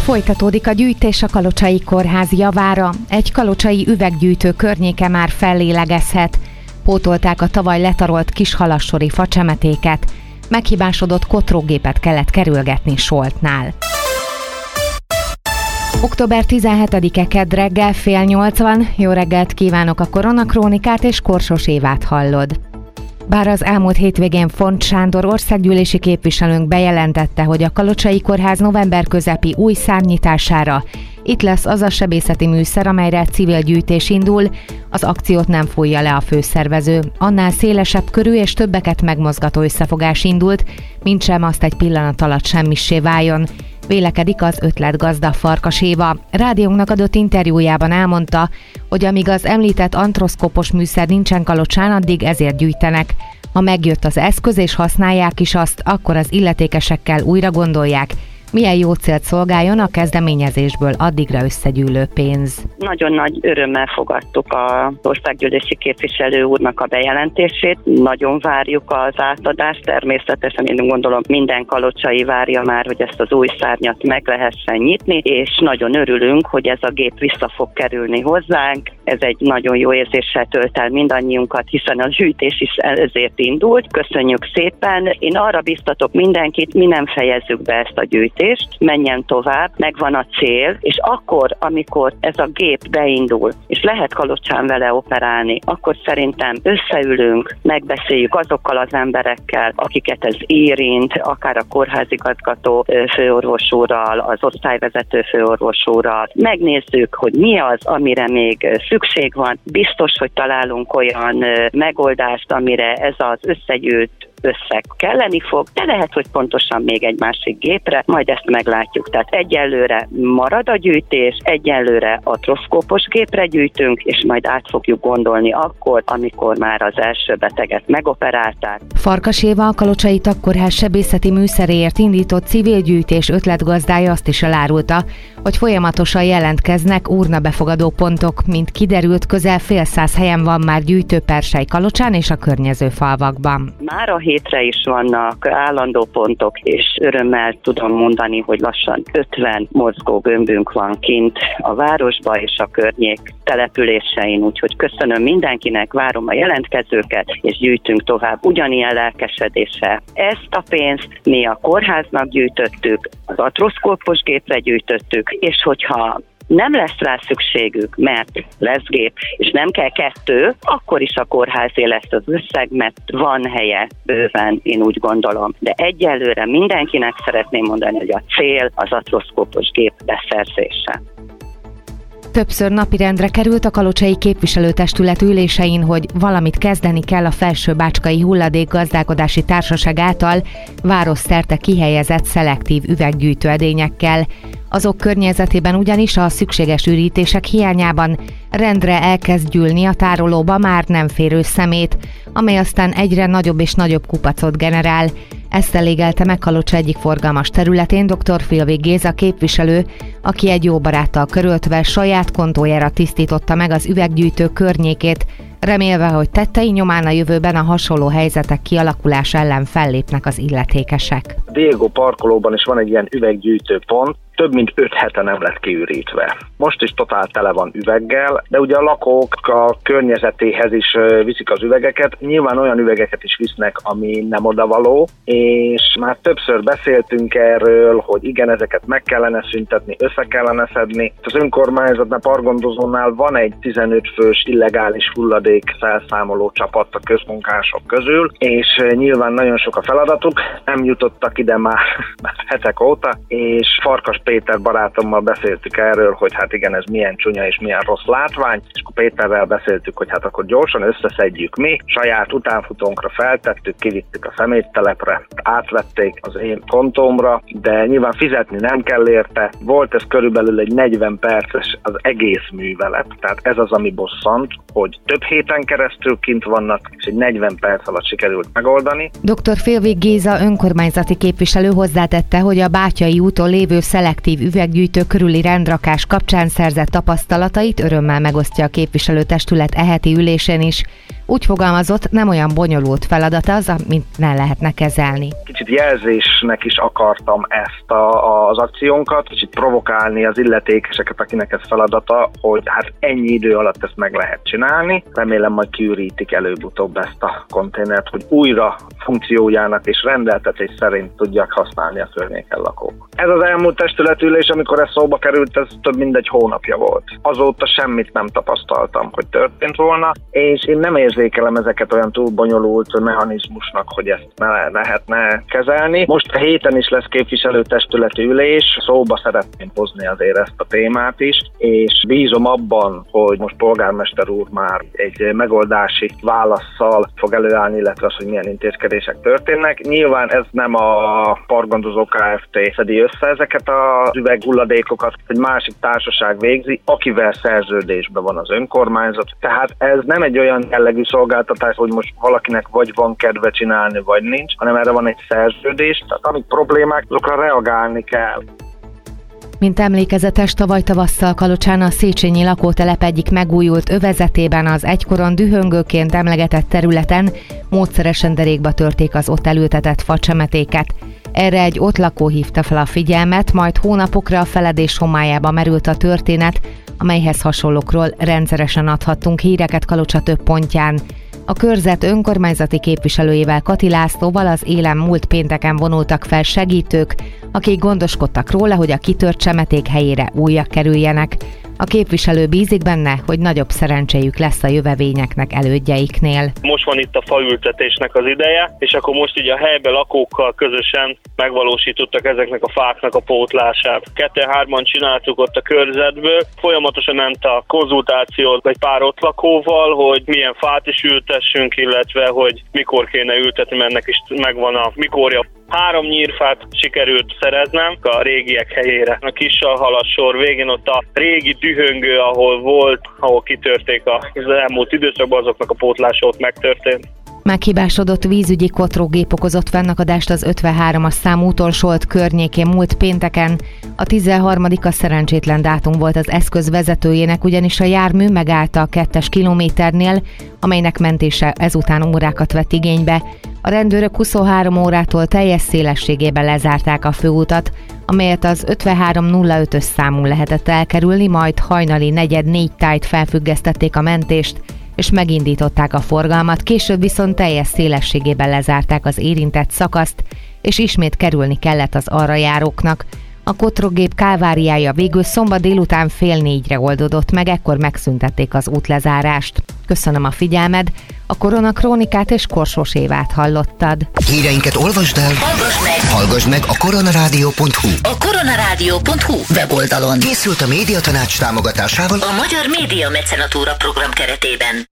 Folytatódik a gyűjtés a Kalocsai Kórház javára. Egy kalocsai üveggyűjtő környéke már fellélegezhet. Pótolták a tavaly letarolt kishalassori facsemetéket. Meghibásodott kotrógépet kellett kerülgetni Soltnál. Október 17-e kedd reggel 7:30. Jó reggelt kívánok, a Koronakrónikát és Korsos Évát hallod. Bár az elmúlt hétvégén Font Sándor országgyűlési képviselőnk bejelentette, hogy a Kalocsai Kórház november közepi új szárnyitására itt lesz az a sebészeti műszer, amelyre civil gyűjtés indul, az akciót nem fújja le a főszervező. Annál szélesebb körű és többeket megmozgató összefogás indult, mintsem azt egy pillanat alatt semmissé váljon. Vélekedik az ötletgazda Farkas Éva. Rádiónknak adott interjújában elmondta, hogy amíg az említett antroszkópos műszer nincsen Kalocsán, addig ezért gyűjtenek. Ha megjött az eszköz és használják is azt, akkor az illetékesekkel újra gondolják, milyen jó célt szolgáljon a kezdeményezésből addigra összegyűlő pénz. Nagyon nagy örömmel fogadtuk az országgyűlési képviselő úrnak a bejelentését. Nagyon várjuk az átadást, természetesen én gondolom minden kalocsai várja már, hogy ezt az új szárnyat meg lehessen nyitni, és nagyon örülünk, hogy ez a gép vissza fog kerülni hozzánk. Ez egy nagyon jó érzéssel tölt el mindannyiunkat, hiszen a gyűjtés is ezért indult. Köszönjük szépen. Én arra biztatok mindenkit, mi nem fejezzük be ezt a gyűjtést, menjen tovább, megvan a cél, és akkor, amikor ez a gép beindul, és lehet Kalocsán vele operálni, akkor szerintem összeülünk, megbeszéljük azokkal az emberekkel, akiket ez érint, akár a kórházigazgató főorvos úrral, az osztályvezető főorvos úrral, megnézzük, hogy mi az, amire még szükség van. Biztos, hogy találunk olyan megoldást, amire ez az összegyűlt összeg kelleni fog, de lehet, hogy pontosan még egy másik gépre, majd ezt meglátjuk. Tehát egyelőre marad a gyűjtés, egyelőre a troszkópos gépre gyűjtünk, és majd át fogjuk gondolni akkor, amikor már az első beteget megoperálták. Farkas Éva, a Kalocsai Tagkórház sebészeti műszeréért indított civil gyűjtés ötletgazdája azt is elárulta, hogy folyamatosan jelentkeznek urnabefogadó pontok, mint kiderült, közel fél száz helyen van már gyűjtőpersely Kalocsán és a környező falvakban. Már a hétre is vannak állandó pontok, és örömmel tudom mondani, hogy lassan 50 mozgó gömbünk van kint a városba és a környék településein, úgyhogy köszönöm mindenkinek, várom a jelentkezőket, és gyűjtünk tovább ugyanilyen lelkesedéssel. Ezt a pénzt mi a kórháznak gyűjtöttük, az artroszkópos gépre gyűjtöttük, és hogyha nem lesz rá szükségük, mert lesz gép, és nem kell 2, akkor is a kórházé lesz az összeg, mert van helye bőven, én úgy gondolom. De egyelőre mindenkinek szeretném mondani, hogy a cél az artroszkópos gép beszerzése. Többször napirendre került a Kalocsai Képviselőtestület ülésein, hogy valamit kezdeni kell a Felsőbácskai Hulladékgazdálkodási Társaság által városszerte kihelyezett szelektív üveggyűjtő edényekkel. Azok környezetében ugyanis a szükséges ürítések hiányában rendre elkezd gyűlni a tárolóba már nem férő szemét, amely aztán egyre nagyobb és nagyobb kupacot generál. Ezt elégelte meg Kalocsa egyik forgalmas területén dr. Filvig Géza képviselő, aki egy jó baráttal körültve saját kontójára tisztította meg az üveggyűjtő környékét, remélve, hogy tettei nyomán a jövőben a hasonló helyzetek kialakulása ellen fellépnek az illetékesek. Diego parkolóban is van egy ilyen üveggyűjtő pont, több mint 5 hete nem lett kiürítve. Most is totál tele van üveggel, de ugye a lakók a környezetéhez is viszik az üvegeket, nyilván olyan üvegeket is visznek, ami nem odavaló, és már többször beszéltünk erről, hogy igen, ezeket meg kellene szüntetni, össze kellene szedni. Az önkormányzatnál, Pargondozónál van egy 15 fős illegális hulladék felszámoló csapat a közmunkások közül, és nyilván nagyon sok a feladatuk, nem jutottak ide már hetek óta, és Farkas Péter barátommal beszéltük erről, hogy hát igen, ez milyen csúnya és milyen rossz látvány, és akkor Péterrel beszéltük, hogy hát akkor gyorsan összeszedjük mi, saját utánfutónkra feltettük, kivittük a szeméttelepre, átvették az én kontómra, de nyilván fizetni nem kell érte. Volt ez körülbelül egy 40 perces az egész művelet, tehát ez az, ami bosszant, hogy több héten keresztül kint vannak, és egy 40 perc alatt sikerült megoldani. Dr. Filvig Géza önkormányzati képviselő hozzátette, hogy a Bátyai úton lévő szelektív üveggyűjtő körüli rendrakás kapcsán szerzett tapasztalatait örömmel megosztja a képviselőtestület heti ülésén is. Úgy fogalmazott, nem olyan bonyolult feladat az, amit ne lehetne kezelni. Kicsit jelzésnek is akartam ezt az akciónkat, kicsit provokálni az illetékeseket, akinek ez feladata, hogy hát ennyi idő alatt ezt meg lehet csinálni. Remélem majd kiürítik előbb-utóbb ezt a konténert, hogy újra funkciójának és rendeltetés szerint tudják használni a környéken lakók. Ez az elmúlt testületülés, amikor ez szóba került, ez több mint egy hónapja volt. Azóta semmit nem tapasztaltam, hogy történt volna, és én nem érzékelem ezeket olyan túl bonyolult mechanizmusnak, hogy ezt lehetne kezelni. Most a héten is lesz képviselőtestületi ülés, szóba szeretném hozni azért ezt a témát is, és bízom abban, hogy most polgármester úr már egy megoldási válasszal fog előállni, illetve az, hogy milyen intézkedések történnek. Nyilván ez nem a Parkgondozó Kft. Szedi össze ezeket az üveghulladékokat, egy másik társaság végzi, akivel szerződésben van az önkormányzat. Tehát ez nem egy olyan jellegű szolgáltatás, hogy most valakinek vagy van kedve csinálni, vagy nincs, hanem erre van egy szerződés, tehát amik problémák, azokra reagálni kell. Mint emlékezetes, tavaly tavasszal Kalocsán a Széchenyi lakótelep egyik megújult övezetében az egykoron dühöngőként emlegetett területen módszeresen derékba törték az ott elültetett facsemetéket. Erre egy ott lakó hívta fel a figyelmet, majd hónapokra a feledés homályába merült a történet, amelyhez hasonlókról rendszeresen adhattunk híreket Kalocsa több pontján. A körzet önkormányzati képviselőjével, Kati Lászlóval az élen múlt pénteken vonultak fel segítők, akik gondoskodtak róla, hogy a kitört csemeték helyére újak kerüljenek. A képviselő bízik benne, hogy nagyobb szerencséjük lesz a jövevényeknek elődjeiknél. Most van itt a faültetésnek az ideje, és akkor most így a helyben lakókkal közösen megvalósítottak ezeknek a fáknak a pótlását. 2-3-an csináltuk ott a körzetből, folyamatosan ment a konzultáció egy pár ott lakóval, hogy milyen fát is ültessünk, illetve hogy mikor kéne ültetni, mert ennek is megvan a mikorja. 3 nyírfát sikerült szereznem a régiek helyére. A Kissalhalas sor végén ott a régi dühöngő, ahol kitörték az elmúlt időszakban, azoknak a pótlása ott megtörtént. Meghibásodott vízügyi kotrógép okozott fennakadást az 53-as számú Utolsólt környékén múlt pénteken. A 13. szerencsétlen dátum volt az eszköz vezetőjének, ugyanis a jármű megállta a 2. kilométernél, amelynek mentése ezután órákat vett igénybe. A rendőrök 23 órától teljes szélességében lezárták a főutat, amelyet az 5305-ös számú lehetett elkerülni, majd hajnali 3:45 tájt felfüggesztették a mentést, és megindították a forgalmat, később viszont teljes szélességében lezárták az érintett szakaszt, és ismét kerülni kellett az arra járóknak. A kotrógép kálváriája végül szombat délután 3:30-re oldódott meg, ekkor megszüntették az útlezárást. Köszönöm a figyelmed, a Koronakrónikát és Korsós Évát hallottad. Híreinket olvasd el, hallgass meg a koronarádió.hu. A koronarádió.hu weboldalon. Készült a Médiatanács támogatásával a Magyar Média Mecenatúra program keretében.